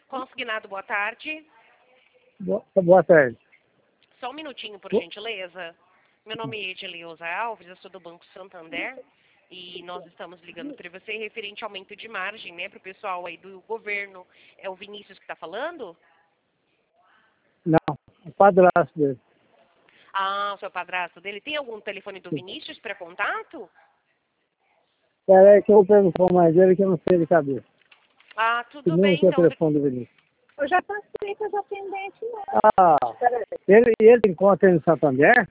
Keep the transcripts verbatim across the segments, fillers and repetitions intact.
Consignado, boa tarde. Boa, boa tarde. Só um minutinho, por Bo- gentileza. Meu nome é Edileuza Alves, eu sou do Banco Santander e nós estamos ligando para você referente ao aumento de margem, né, para o pessoal aí do governo. É o Vinícius que está falando? Não, o padrasto dele. Ah, o seu padrasto dele. Tem algum telefone do Vinícius para contato? Espera aí que eu vou perguntar mais dele que eu não sei de cabeça. Ah, Que tudo número bem, que é o então. telefone do Vinícius? Eu já passei para os atendentes lá. Ah, ele, ele encontra ele no Santander?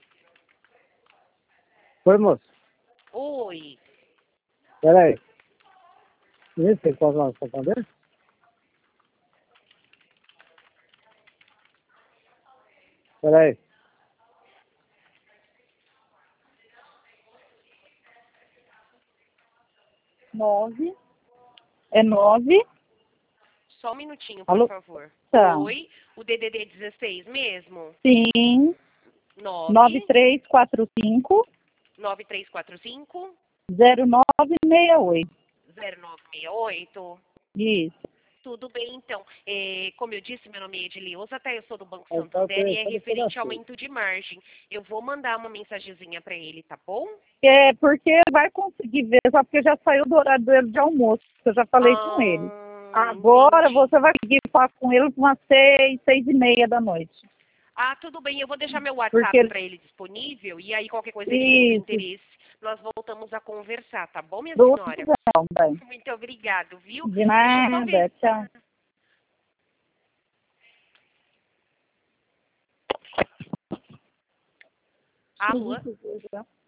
Foi, moço? Oi. Espera aí. Vinícius, você encontra lá no Santander? Espera aí. Nove. É nove. Só um minutinho, por Alô? favor. Tá. Oi. O D D D dezesseis mesmo? Sim. Nove Nove três quatro cinco nove três quatro cinco zero nove seis oito. zero nove seis oito. Isso. Tudo bem, então. É, como eu disse, meu nome é Edileuza, até eu sou do Banco Aí tá o Santander e é telefone referente ao toda aumento de margem. Eu vou mandar uma mensagenzinha para ele, tá bom? É porque vai conseguir ver, só porque já saiu do horário dele de almoço. Eu já falei com ele. Ah, Agora entendi. você vai conseguir falar com ele umas seis, seis e meia da noite. Ah, tudo bem. Eu vou deixar meu WhatsApp Porque para ele disponível e aí qualquer coisa ele tendo isso, interesse, nós voltamos a conversar, tá bom, minha tudo senhora? bem, bem. Muito obrigado, viu? De Deixa eu só ver. nada, tchau. Alô?